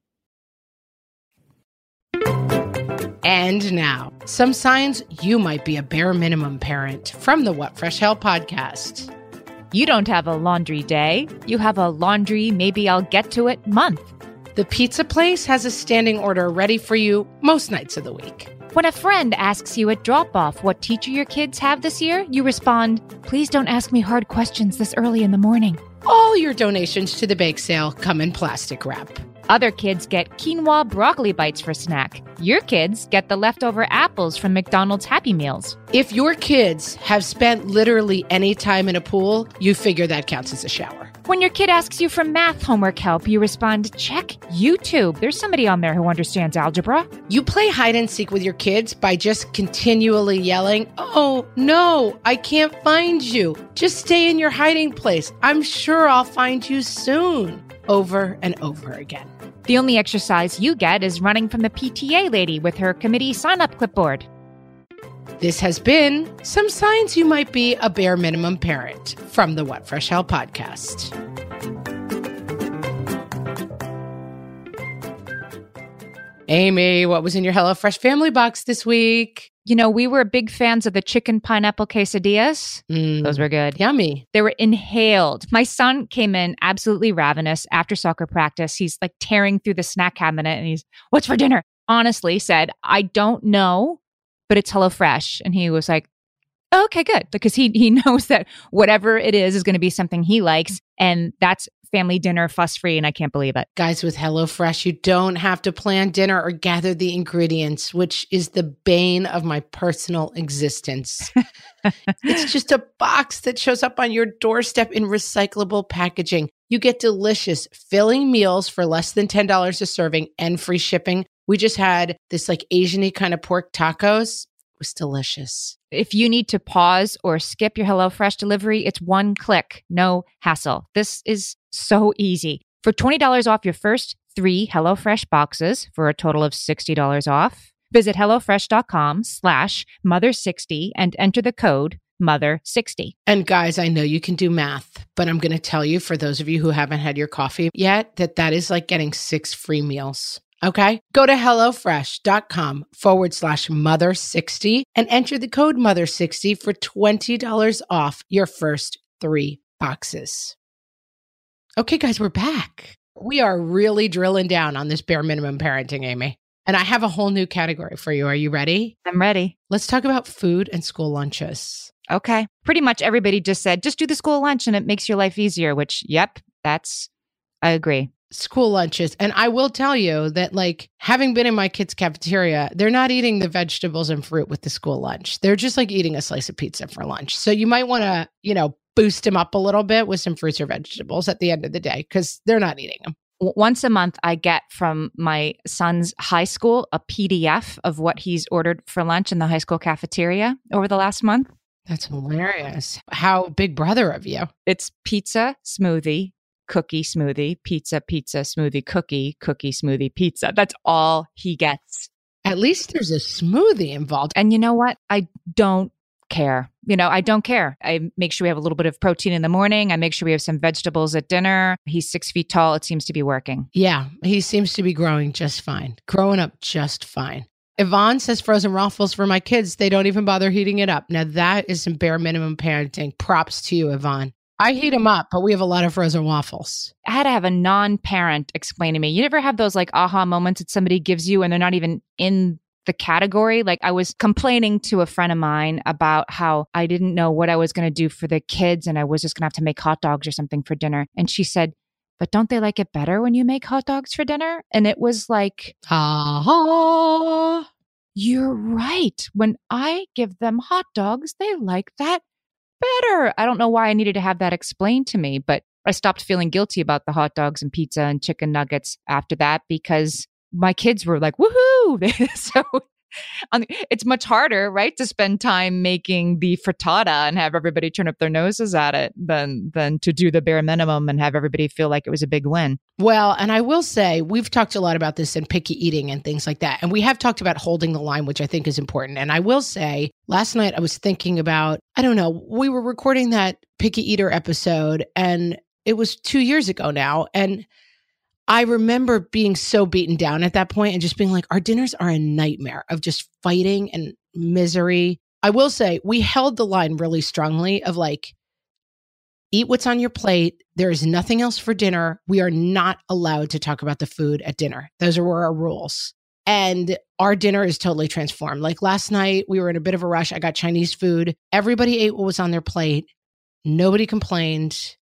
And now, some signs you might be a bare minimum parent from the What Fresh Hell podcast. You don't have a laundry day. You have a laundry, maybe I'll get to it month. The pizza place has a standing order ready for you most nights of the week. When a friend asks you at drop-off what teacher your kids have this year, you respond, please don't ask me hard questions this early in the morning. All your donations to the bake sale come in plastic wrap. Other kids get quinoa broccoli bites for snack. Your kids get the leftover apples from McDonald's Happy Meals. If your kids have spent literally any time in a pool, you figure that counts as a shower. When your kid asks you for math homework help, you respond, check YouTube. There's somebody on there who understands algebra. You play hide and seek with your kids by just continually yelling, oh, no, I can't find you. Just stay in your hiding place. I'm sure I'll find you soon. Over and over again. The only exercise you get is running from the P T A lady with her committee sign-up clipboard. This has been Some Signs You Might Be a Bare Minimum Parent from the What Fresh Hell podcast. Amy, what was in your HelloFresh family box this week? You know, we were big fans of the chicken pineapple quesadillas. Mm, Those were good. Yummy. They were inhaled. My son came in absolutely ravenous after soccer practice. He's like tearing through the snack cabinet and he's, what's for dinner? Honestly said, I don't know, but it's HelloFresh. And he was like, okay, good. Because he he knows that whatever it is is going to be something he likes. And that's family dinner fuss-free, and I can't believe it. Guys, with HelloFresh, you don't have to plan dinner or gather the ingredients, which is the bane of my personal existence. It's just a box that shows up on your doorstep in recyclable packaging. You get delicious, filling meals for less than ten dollars a serving and free shipping. We just had this like Asian-y kind of pork tacos. It was delicious. If you need to pause or skip your HelloFresh delivery, it's one click, no hassle. This is so easy. For twenty dollars off your first three HelloFresh boxes for a total of sixty dollars off, visit HelloFresh.com slash Mother60 and enter the code Mother sixty. And guys, I know you can do math, but I'm going to tell you, for those of you who haven't had your coffee yet, that that is like getting six free meals. Okay? Go to HelloFresh.com forward slash Mother sixty and enter the code Mother sixty for twenty dollars off your first three boxes. Okay, guys, we're back. We are really drilling down on this bare minimum parenting, Amy. And I have a whole new category for you. Are you ready? I'm ready. Let's talk about food and school lunches. Okay. Pretty much everybody just said, just do the school lunch and it makes your life easier, which, yep, that's, I agree. School lunches. And I will tell you that, like, having been in my kids' cafeteria, they're not eating the vegetables and fruit with the school lunch. They're just like eating a slice of pizza for lunch. So you might want to, you know, boost them up a little bit with some fruits or vegetables at the end of the day, because they're not eating them. Once a month, I get from my son's high school a P D F of what he's ordered for lunch in the high school cafeteria over the last month. That's hilarious. How big brother of you. It's pizza, smoothie, cookie, smoothie, pizza, pizza, smoothie, cookie, cookie, smoothie, pizza. That's all he gets. At least there's a smoothie involved. And you know what? I don't care. You know, I don't care. I make sure we have a little bit of protein in the morning. I make sure we have some vegetables at dinner. He's six feet tall. It seems to be working. Yeah, he seems to be growing just fine. Growing up just fine. Yvonne says frozen waffles for my kids. They don't even bother heating it up. Now that is some bare minimum parenting. Props to you, Yvonne. I heat them up, but we have a lot of frozen waffles. I had to have a non-parent explain to me. You never have those like aha moments that somebody gives you and they're not even in the category. Like, I was complaining to a friend of mine about how I didn't know what I was going to do for the kids and I was just going to have to make hot dogs or something for dinner. And she said, but don't they like it better when you make hot dogs for dinner? And it was like, ha ha. You're right. When I give them hot dogs, they like that better. I don't know why I needed to have that explained to me, but I stopped feeling guilty about the hot dogs and pizza and chicken nuggets after that, because my kids were like, woohoo. So um, it's much harder, right, to spend time making the frittata and have everybody turn up their noses at it than than to do the bare minimum and have everybody feel like it was a big win. Well, and I will say, we've talked a lot about this in picky eating and things like that. And we have talked about holding the line, which I think is important. And I will say, last night I was thinking about, I don't know, we were recording that picky eater episode and it was two years ago now. And I remember being so beaten down at that point and just being like, our dinners are a nightmare of just fighting and misery. I will say we held the line really strongly of like, eat what's on your plate. There is nothing else for dinner. We are not allowed to talk about the food at dinner. Those are our rules. And our dinner is totally transformed. Like last night, we were in a bit of a rush. I got Chinese food. Everybody ate what was on their plate. Nobody complained.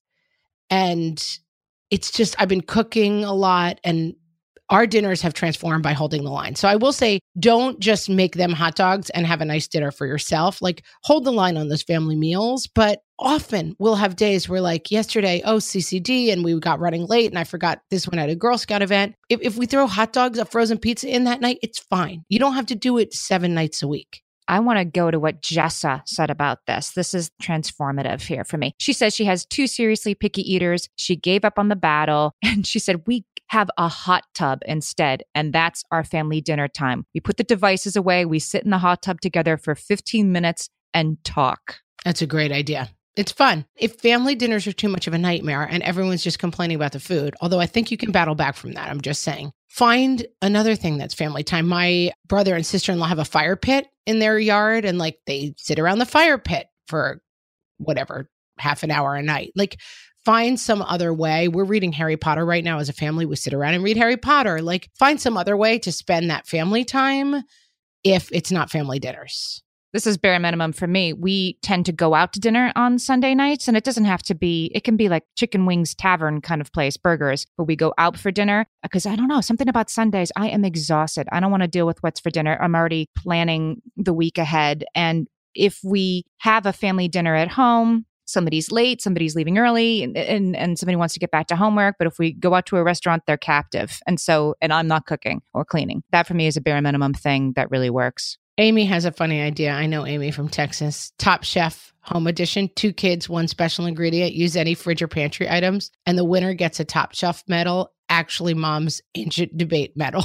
And it's just, I've been cooking a lot and our dinners have transformed by holding the line. So I will say, don't just make them hot dogs and have a nice dinner for yourself. Like hold the line on those family meals. But often we'll have days where like yesterday, oh, C C D and we got running late and I forgot this one at a Girl Scout event. If, if we throw hot dogs, a frozen pizza in that night, it's fine. You don't have to do it seven nights a week. I want to go to what Jessa said about this. This is transformative here for me. She says she has two seriously picky eaters. She gave up on the battle and she said, we have a hot tub instead. And that's our family dinner time. We put the devices away. We sit in the hot tub together for fifteen minutes and talk. That's a great idea. It's fun. If family dinners are too much of a nightmare and everyone's just complaining about the food, although I think you can battle back from that, I'm just saying. Find another thing that's family time. My brother and sister-in-law have a fire pit in their yard and like they sit around the fire pit for whatever, half an hour a night. Like find some other way. We're reading Harry Potter right now as a family. We sit around and read Harry Potter. Like find some other way to spend that family time if it's not family dinners. This is bare minimum for me. We tend to go out to dinner on Sunday nights, and it doesn't have to be, it can be like chicken wings tavern kind of place, burgers, but we go out for dinner because I don't know, something about Sundays, I am exhausted. I don't want to deal with what's for dinner. I'm already planning the week ahead. And if we have a family dinner at home, somebody's late, somebody's leaving early, and, and, and somebody wants to get back to homework. But if we go out to a restaurant, they're captive. And so, and I'm not cooking or cleaning. That for me is a bare minimum thing that really works. Amy has a funny idea. I know Amy from Texas. Top Chef Home Edition. Two kids, one special ingredient. Use any fridge or pantry items. And the winner gets a Top Chef medal. Actually, Mom's ancient debate medal.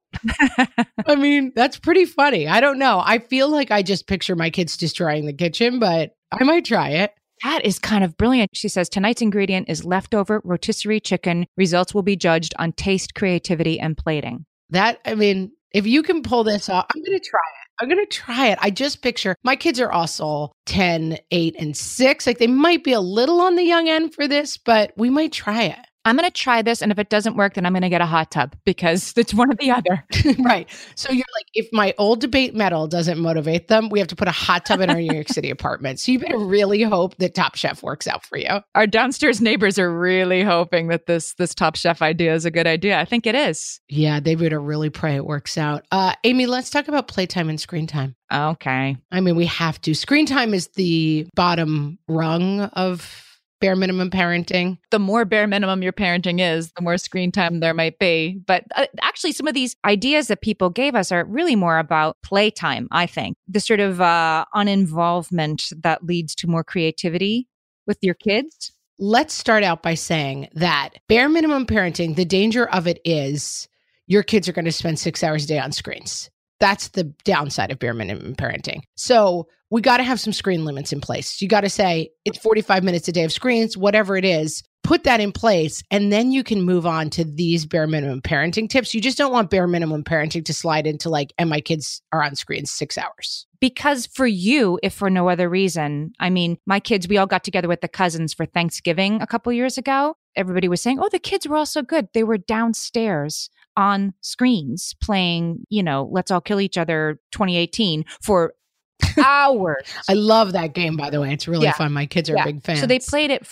I mean, that's pretty funny. I don't know. I feel like I just picture my kids destroying the kitchen, but I might try it. That is kind of brilliant. She says, tonight's ingredient is leftover rotisserie chicken. Results will be judged on taste, creativity, and plating. That, I mean, if you can pull this off, I'm going to try it. I'm going to try it. I just picture my kids are also ten, eight, and six. Like they might be a little on the young end for this, but we might try it. I'm going to try this. And if it doesn't work, then I'm going to get a hot tub because it's one or the other. Right. So you're like, if my old debate medal doesn't motivate them, we have to put a hot tub in our New York City apartment. So you better really hope that Top Chef works out for you. Our downstairs neighbors are really hoping that this this Top Chef idea is a good idea. I think it is. Yeah, they better really pray it works out. Uh, Amy, let's talk about playtime and screen time. Okay. I mean, we have to. Screen time is the bottom rung of bare minimum parenting. The more bare minimum your parenting is, the more screen time there might be. But uh, actually, some of these ideas that people gave us are really more about playtime, I think. The sort of uh, uninvolvement that leads to more creativity with your kids. Let's start out by saying that bare minimum parenting, the danger of it is your kids are going to spend six hours a day on screens. That's the downside of bare minimum parenting. So we got to have some screen limits in place. You got to say it's forty-five minutes a day of screens, whatever it is, put that in place. And then you can move on to these bare minimum parenting tips. You just don't want bare minimum parenting to slide into like, and my kids are on screens six hours. Because for you, if for no other reason, I mean, my kids, we all got together with the cousins for Thanksgiving a couple years ago. Everybody was saying, oh, the kids were all so good. They were downstairs on screens playing, you know, Let's All Kill Each Other twenty eighteen for hours. I love that game, by the way. It's really yeah. fun. My kids are yeah. big fans. So they played it for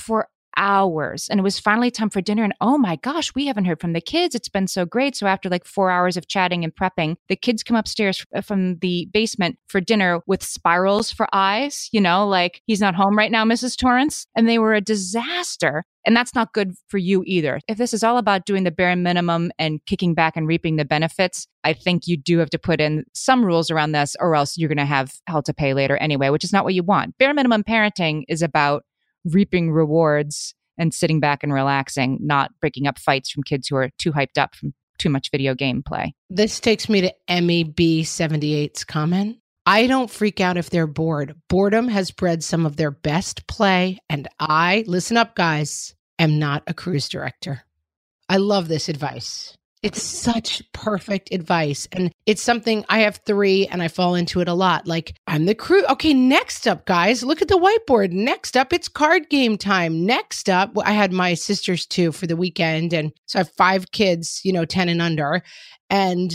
hours. And it was finally time for dinner. And oh my gosh, we haven't heard from the kids. It's been so great. So after like four hours of chatting and prepping, the kids come upstairs from the basement for dinner with spirals for eyes, you know, like he's not home right now, Missus Torrance. And they were a disaster. And that's not good for you either. If this is all about doing the bare minimum and kicking back and reaping the benefits, I think you do have to put in some rules around this, or else you're going to have hell to pay later anyway, which is not what you want. Bare minimum parenting is about reaping rewards and sitting back and relaxing, not breaking up fights from kids who are too hyped up from too much video game play. This takes me to Emmy B seventy-eight's comment. I don't freak out if they're bored. Boredom has bred some of their best play, and I, listen up guys, am not a cruise director. I love this advice. It's such perfect advice. And it's something, I have three and I fall into it a lot. Like, I'm the crew. Okay, next up, guys, look at the whiteboard. Next up, it's card game time. Next up, I had my sisters too for the weekend. And so I have five kids, you know, ten and under. And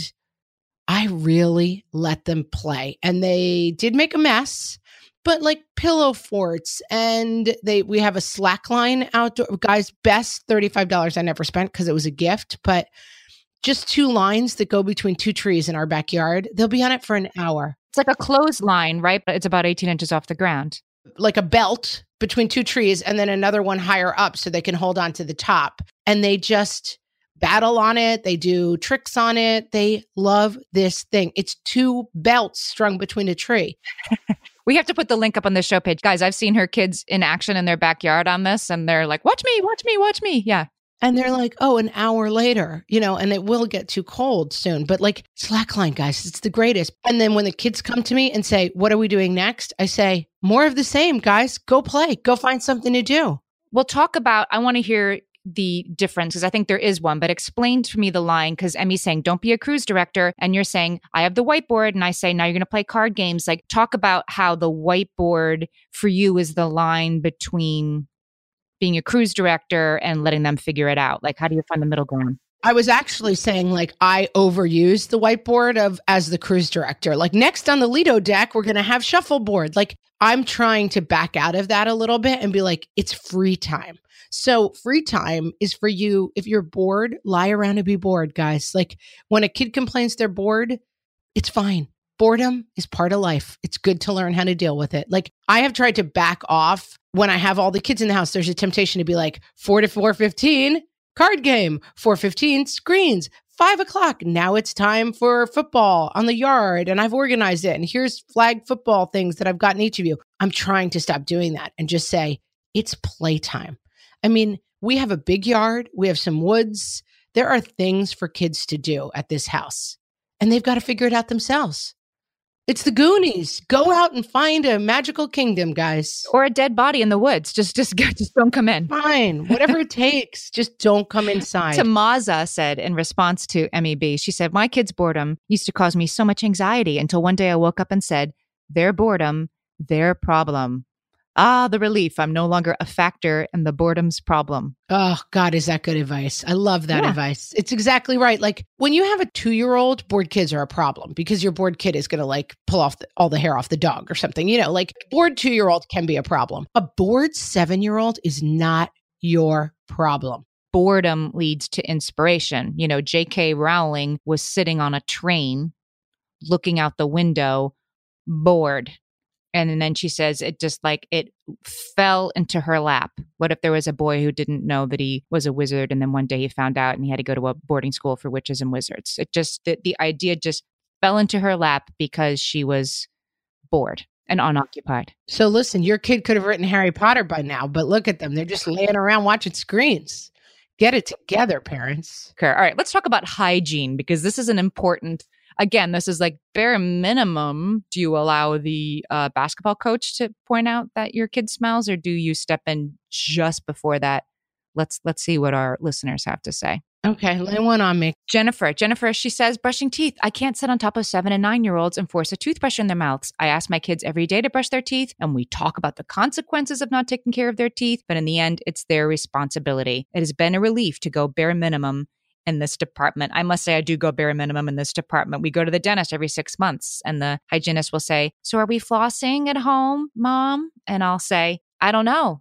I really let them play. And they did make a mess, but like pillow forts, and they we have a slack line outdoor. Guys, best thirty-five dollars I never spent because it was a gift, but just two lines that go between two trees in our backyard. They'll be on it for an hour. It's like a clothesline, right? But it's about eighteen inches off the ground. Like a belt between two trees and then another one higher up so they can hold on to the top. And they just battle on it. They do tricks on it. They love this thing. It's two belts strung between a tree. We have to put the link up on the show page. Guys, I've seen her kids in action in their backyard on this, and they're like, watch me, watch me, watch me. Yeah. And they're like, oh, an hour later, you know, and it will get too cold soon. But like slackline, guys, it's the greatest. And then when the kids come to me and say, what are we doing next? I say, more of the same, guys. Go play. Go find something to do. We'll talk about, I want to hear the difference because I think there is one, but explain to me the line, because Emmy's saying, don't be a cruise director. And you're saying, I have the whiteboard. And I say, now you're going to play card games. Like, talk about how the whiteboard for you is the line between being a cruise director and letting them figure it out. Like, how do you find the middle ground? I was actually saying, like, I overused the whiteboard of as the cruise director. Like, next on the Lido deck, we're going to have shuffleboard. Like, I'm trying to back out of that a little bit and be like, it's free time. So free time is for you. If you're bored, lie around and be bored, guys. Like, when a kid complains they're bored, it's fine. Boredom is part of life. It's good to learn how to deal with it. Like, I have tried to back off when I have all the kids in the house. There's a temptation to be like, four to four fifteen, card game, four fifteen, screens, five o'clock. Now it's time for football on the yard. And I've organized it. And here's flag football things that I've gotten each of you. I'm trying to stop doing that and just say, it's playtime. I mean, we have a big yard. We have some woods. There are things for kids to do at this house, and they've got to figure it out themselves. It's the Goonies. Go out and find a magical kingdom, guys. Or a dead body in the woods. Just, just, just don't come in. Fine. Whatever it takes. Just don't come inside. Tamaza said in response to M E B, she said, my kids' boredom used to cause me so much anxiety until one day I woke up and said, their boredom, their problem. Ah, the relief. I'm no longer a factor in the boredom's problem. Oh, God, is that good advice? I love that yeah. advice. It's exactly right. Like, when you have a two-year-old, bored kids are a problem because your bored kid is going to like pull off the, all the hair off the dog or something. You know, like, bored two-year-old can be a problem. A bored seven-year-old is not your problem. Boredom leads to inspiration. You know, J K Rowling was sitting on a train looking out the window, bored. And then she says it just like it fell into her lap. What if there was a boy who didn't know that he was a wizard, and then one day he found out and he had to go to a boarding school for witches and wizards? It just, the, the idea just fell into her lap because she was bored and unoccupied. So listen, your kid could have written Harry Potter by now, but look at them. They're just laying around watching screens. Get it together, parents. Okay. All right. Let's talk about hygiene, because this is an important Again, this is like bare minimum. Do you allow the uh, basketball coach to point out that your kid smells, or do you step in just before that? Let's let's see what our listeners have to say. Okay, lay one on me. Jennifer. Jennifer, she says, brushing teeth. I can't sit on top of seven and nine-year-olds and force a toothbrush in their mouths. I ask my kids every day to brush their teeth, and we talk about the consequences of not taking care of their teeth. But in the end, it's their responsibility. It has been a relief to go bare minimum in this department. I must say I do go bare minimum in this department. We go to the dentist every six months and the hygienist will say, so are we flossing at home, Mom? And I'll say, I don't know.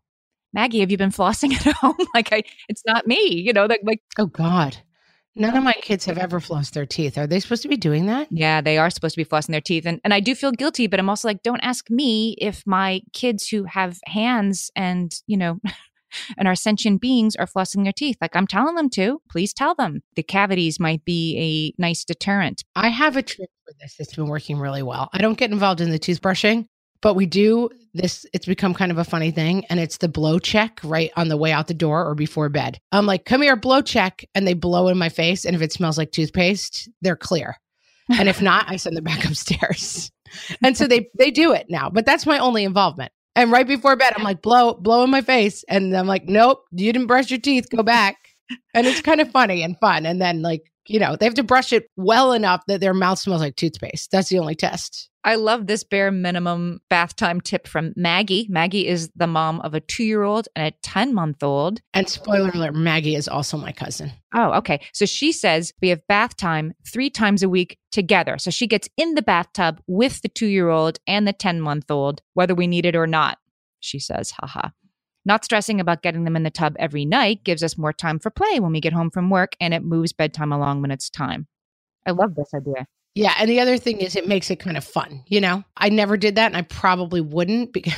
Maggie, have you been flossing at home? Like, I, it's not me, you know, like, like, Oh God. None of my kids have ever flossed their teeth. Are they supposed to be doing that? yeah, they are supposed to be flossing their teeth. And, and I do feel guilty, but I'm also like, don't ask me if my kids who have hands and, you know, and are sentient beings are flossing their teeth. Like, I'm telling them to. Please tell them. The cavities might be a nice deterrent. I have a trick for this that's been working really well. I don't get involved in the toothbrushing, but we do this. It's become kind of a funny thing. And it's the blow check right on the way out the door or before bed. I'm like, come here, blow check. And they blow in my face. And if it smells like toothpaste, they're clear. And if not, I send them back upstairs. And so they, they do it now, but that's my only involvement. And right before bed, I'm like, blow, blow in my face. And I'm like, nope, you didn't brush your teeth. Go back. And it's kind of funny and fun. And then like, you know, they have to brush it well enough that their mouth smells like toothpaste. That's the only test. I love this bare minimum bath time tip from Maggie. Maggie is the mom of a two-year-old and a ten-month-old. And spoiler alert, Maggie is also my cousin. Oh, okay. So she says we have bath time three times a week together. So she gets in the bathtub with the two-year-old and the ten-month-old, whether we need it or not, she says, haha. Not stressing about getting them in the tub every night gives us more time for play when we get home from work, and it moves bedtime along when it's time. I love this idea. Yeah. And the other thing is it makes it kind of fun. You know, I never did that and I probably wouldn't because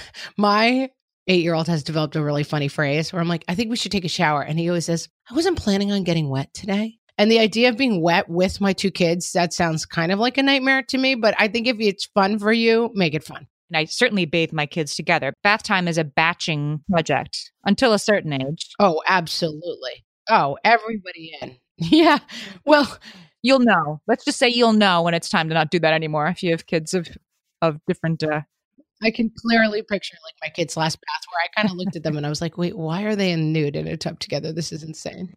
my eight-year-old has developed a really funny phrase where I'm like, I think we should take a shower. And he always says, I wasn't planning on getting wet today. And the idea of being wet with my two kids, that sounds kind of like a nightmare to me. But I think if it's fun for you, make it fun. And I certainly bathe my kids together. Bath time is a batching project until a certain age. Oh, absolutely. Oh, everybody in. Yeah. Well, You'll know. Let's just say you'll know when it's time to not do that anymore if you have kids of of different... Uh... I can clearly picture like my kids' last bath where I kind of looked at them and I was like, wait, why are they in nude in a tub together? This is insane.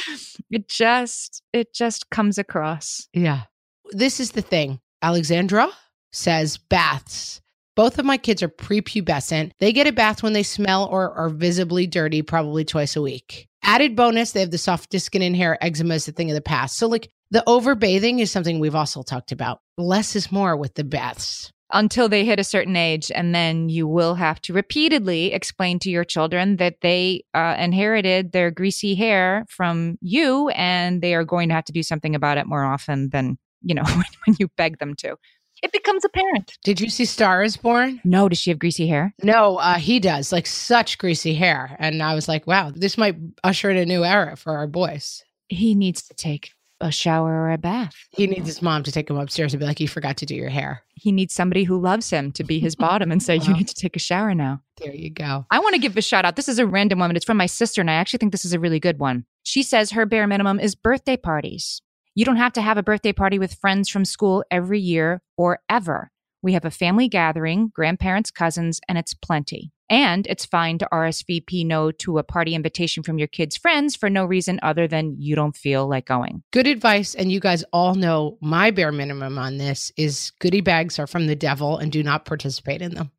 It just, it just comes across. Yeah. This is the thing. Alexandra says baths. Both of my kids are prepubescent. They get a bath when they smell or are visibly dirty, probably twice a week. Added bonus, they have the softest skin and hair. Eczema is the thing of the past. So like the overbathing is something we've also talked about. Less is more with the baths. Until they hit a certain age. And then you will have to repeatedly explain to your children that they uh, inherited their greasy hair from you and they are going to have to do something about it more often than, you know, when you beg them to. It becomes apparent. Did you see Star is Born? No, does she have greasy hair? No, uh, he does. Like such greasy hair. And I was like, wow, this might usher in a new era for our boys. He needs to take a shower or a bath. He needs his mom to take him upstairs and be like, you forgot to do your hair. He needs somebody who loves him to be his bottom and say, well, you need to take a shower now. There you go. I want to give a shout out. This is a random one, but it's from my sister, and I actually think this is a really good one. She says her bare minimum is birthday parties. You don't have to have a birthday party with friends from school every year or ever. We have a family gathering, grandparents, cousins, and it's plenty. And it's fine to R S V P no to a party invitation from your kids' friends for no reason other than you don't feel like going. Good advice. And you guys all know my bare minimum on this is goodie bags are from the devil and do not participate in them.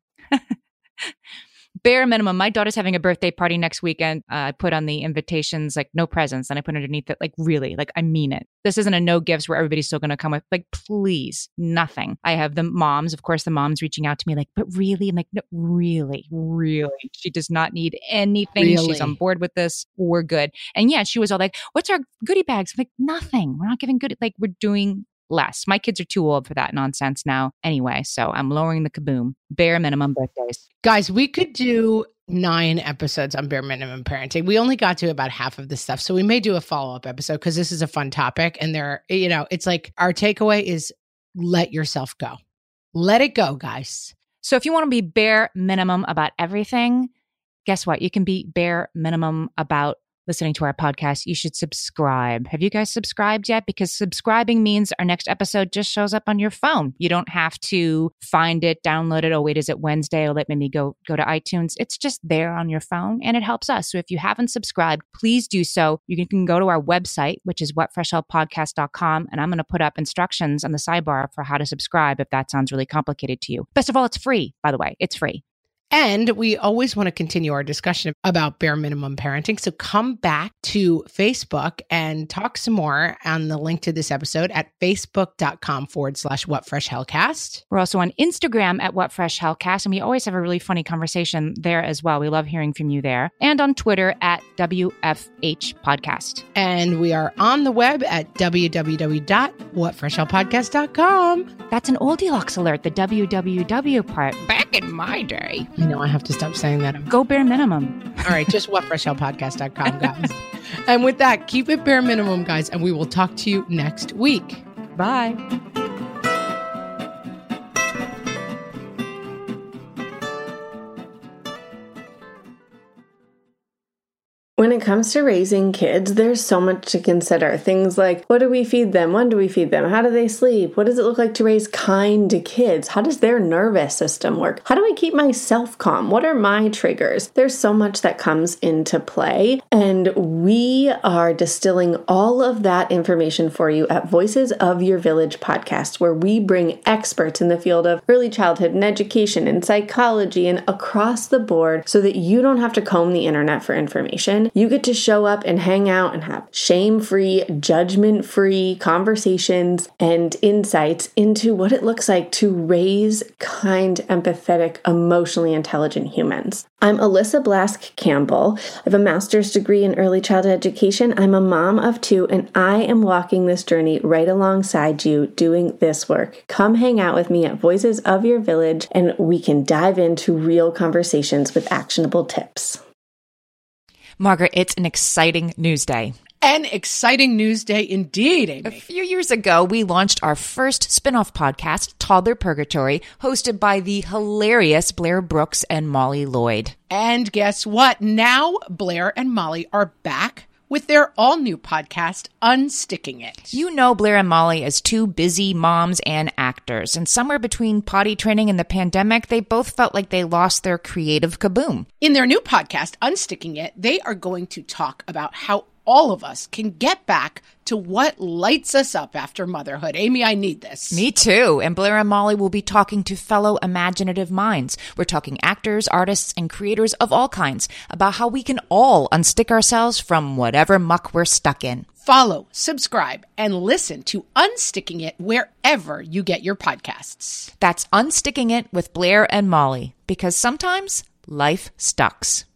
Bare minimum. My daughter's having a birthday party next weekend. Uh, I put on the invitations, like no presents. And I put underneath it, like really, like I mean it. This isn't a no gifts where everybody's still going to come with, like, please, nothing. I have the moms, of course, the moms reaching out to me like, but really? I'm like, no, really, really. She does not need anything. Really? She's on board with this. We're good. And yeah, she was all like, what's our goodie bags? I'm like, nothing. We're not giving goodie. Like we're doing less. My kids are too old for that nonsense now anyway. So I'm lowering the kaboom. Bare minimum birthdays. Guys, we could do nine episodes on bare minimum parenting. We only got to about half of this stuff. So we may do a follow-up episode because this is a fun topic. And there, you know, it's like our takeaway is let yourself go. Let it go, guys. So if you want to be bare minimum about everything, guess what? You can be bare minimum about listening to our podcast. You should subscribe. Have you guys subscribed yet? Because subscribing means our next episode just shows up on your phone. You don't have to find it, download it. Oh, wait, is it Wednesday? Oh, let me go, go to iTunes. It's just there on your phone and it helps us. So if you haven't subscribed, please do so. You can go to our website, which is what fresh hell podcast dot com. And I'm going to put up instructions on the sidebar for how to subscribe if that sounds really complicated to you. Best of all, it's free, by the way. It's free. And we always want to continue our discussion about bare minimum parenting. So come back to Facebook and talk some more on the link to this episode at facebook.com forward slash whatfreshhellcast. We're also on Instagram at whatfreshhellcast, and we always have a really funny conversation there as well. We love hearing from you there. And on Twitter at W F H Podcast. And we are on the web at w w w dot what fresh hell podcast dot com. That's an Oldilocks alert, the W W W part. Back in my day. I know, I have to stop saying that. Go bare minimum. All right, just what fresh hell podcast dot com, guys. And with that, keep it bare minimum, guys, and we will talk to you next week. Bye. When it comes to raising kids, there's so much to consider. Things like, what do we feed them? When do we feed them? How do they sleep? What does it look like to raise kind kids? How does their nervous system work? How do I keep myself calm? What are my triggers? There's so much that comes into play, and we are distilling all of that information for you at Voices of Your Village podcast, where we bring experts in the field of early childhood and education and psychology and across the board so that you don't have to comb the internet for information. You get to show up and hang out and have shame-free, judgment-free conversations and insights into what it looks like to raise kind, empathetic, emotionally intelligent humans. I'm Alyssa Blask Campbell. I have a master's degree in early childhood education. I'm a mom of two, and I am walking this journey right alongside you doing this work. Come hang out with me at Voices of Your Village, and we can dive into real conversations with actionable tips. Margaret, it's an exciting news day. An exciting news day indeed, Amy. A few years ago, we launched our first spin-off podcast, Toddler Purgatory, hosted by the hilarious Blair Brooks and Molly Lloyd. And guess what? Now Blair and Molly are back with their all-new podcast, Unsticking It. You know Blair and Molly as two busy moms and actors, and somewhere between potty training and the pandemic, they both felt like they lost their creative kaboom. In their new podcast, Unsticking It, they are going to talk about how all of us can get back to what lights us up after motherhood. Amy, I need this. Me too. And Blair and Molly will be talking to fellow imaginative minds. We're talking actors, artists, and creators of all kinds about how we can all unstick ourselves from whatever muck we're stuck in. Follow, subscribe, and listen to Unsticking It wherever you get your podcasts. That's Unsticking It with Blair and Molly, because sometimes life stucks.